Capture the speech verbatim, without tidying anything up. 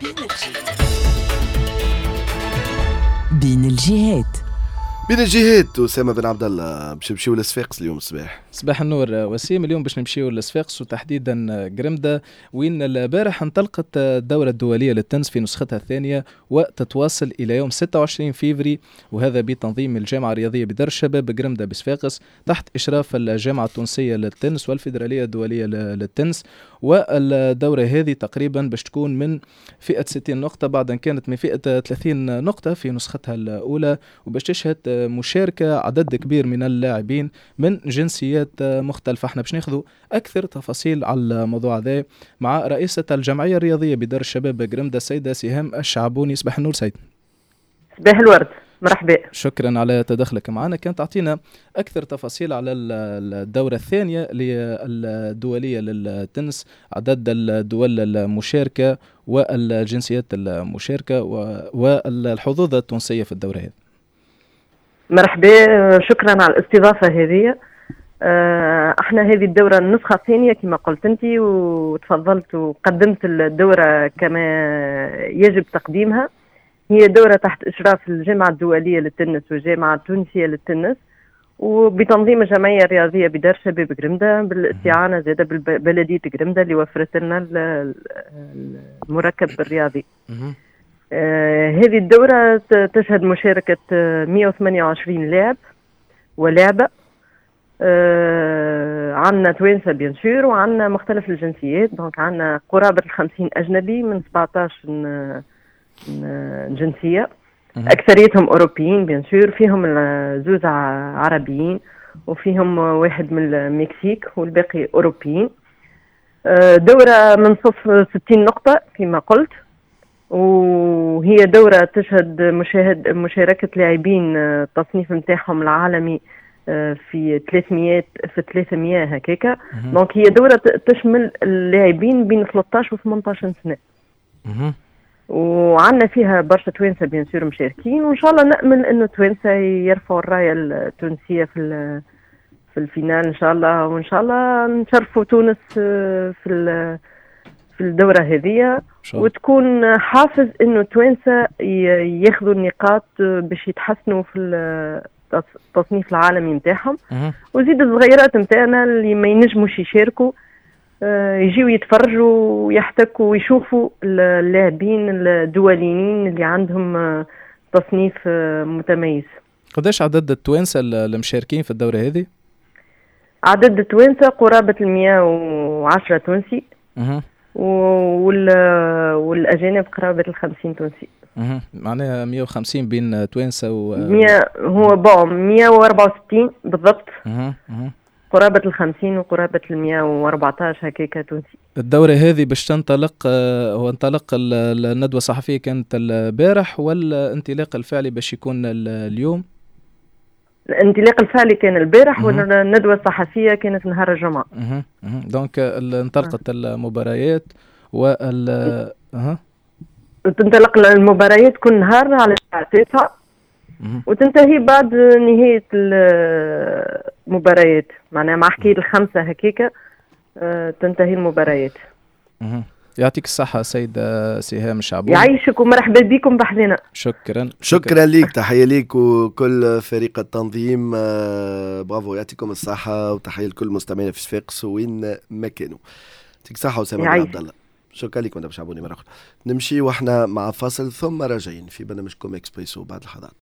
بين الجهات. بين الجهات. أسامة بن عبد الله باش نمشيو لصفاقس اليوم الصباح. صباح النور وسيم. اليوم باش نمشيو لصفاقس وتحديدا قرمدة، وين البارح انطلقت الدورة الدولية للتنس في نسختها الثانية وتتواصل إلى يوم ستة وعشرين فيفري، وهذا بتنظيم الجامعة الرياضية بدار الشباب قرمدة بصفاقس تحت إشراف الجامعة التونسية للتنس والفيدرالية الدولية للتنس. والدورة هذه تقريبا باش تكون من فئة ستين نقطة بعد أن كانت من فئة ثلاثين نقطة في نسختها الأولى، وباش تشهد مشاركة عدد كبير من اللاعبين من جنسيات مختلفة. احنا باش ناخذوا أكثر تفاصيل على الموضوع هذا مع رئيسة الجمعية الرياضية بدار الشباب قرمدة السيدة سهام الشعبوني. صباح النور سيد. صباح الورد، مرحبا. شكرا على تدخلك معنا. كانت تعطينا أكثر تفاصيل على الدورة الثانية الدولية للتنس، عدد الدول المشاركة والجنسيات المشاركة والحظوظ التونسية في الدورة هذه. مرحبا، شكرا على الاستضافة هذه. احنا هذه الدورة النسخة الثانية كما قلت انت وتفضلت وقدمت الدورة كما يجب تقديمها. هي دورة تحت إشراف الجامعة الدولية للتنس والجامعة التونسية للتنس وبتنظيم الجمعية الرياضية بدار شباب قرمدة بالاستعانة زادة ببلدية قرمدة اللي وفرت لنا المركب الرياضي. آه هذه الدورة تشهد مشاركة مئة وثمانية وعشرين لاعب ولاعبة. آه عنا توانسة بيانسور وعنا مختلف الجنسيات، دونك عنا قرابة الخمسين أجنبي من سبعة عشر جنسية، أكثريتهم أوروبيين بيانسور، فيهم زوز عربيين وفيهم واحد من المكسيك والباقي أوروبيين. آه دورة من صفر ستين نقطة كما قلت، وهي دورة تشهد مشاهد مشاركة لاعبين التصنيف متاعهم العالمي في ثلاثمئة في ثلاثمئة هكاكا. دونك هي دورة تشمل اللاعبين بين ثلاثة عشر و ثمانية عشر سنة، وعندنا فيها برشا توانسة بيان سور مشاركين، وإن شاء الله نأمل إنه توانسة يرفعوا الراية التونسية في في الفينال إن شاء الله، وإن شاء الله نشرفوا تونس في في الدورة هذه، وتكون حافز إنه توانسة ياخذوا النقاط باش يتحسنوا في التصنيف العالمي متاعهم، وزيد الصغيرات متاعنا اللي ما ينجموش يشاركوا يجيوا يتفرجوا ويحتكوا ويشوفوا اللاعبين الدوليين اللي عندهم تصنيف متميز. قداش عدد التوانسة المشاركين في الدورة هذه؟ عدد التوانسة قرابة المئة وعشرة تونسي، وال والأجانب قرابة الخمسين تونسي. اها معناها مئة وخمسين بين توانسة و مئة هو بون مئة وأربعة وستين بالضبط. اها اها قرابة الخمسين وقرابة المئة وأربعة عشر هكاكا تونسي. الدورة هذه باش تنطلق، هو انطلق الندوة الصحفية كانت البارح ولا انطلاق الفعلي باش يكون اليوم؟ الانطلاق الفعلي كان البارح والندوة الصحفية كانت نهار الجمعة. اها اها دونك انطلقت المباريات وال اها تنطلق المباريات كل نهار على الساعة تسعة وتنتهي بعد نهاية المباريات، معناها مع حكاية الخمسة هكيكا تنتهي المباريات. اها يعطيك الصحة سيدة سهام الشعبوني. يعيشك ومرحبا بكم بحذنا. شكرا شكرا ليك، تحية ليك وكل فريق التنظيم. برافو، يعطيكم الصحة وتحية لكل مستمعين في صفاقس وين ما كانوا. يعطيك الصحة أسامة بن عبد الله. شكرا لك مدام شعبوني مرة أخرى. نمشي واحنا مع فاصل ثم راجعين في برنامجكم إكسبريسو بعد الحضارة.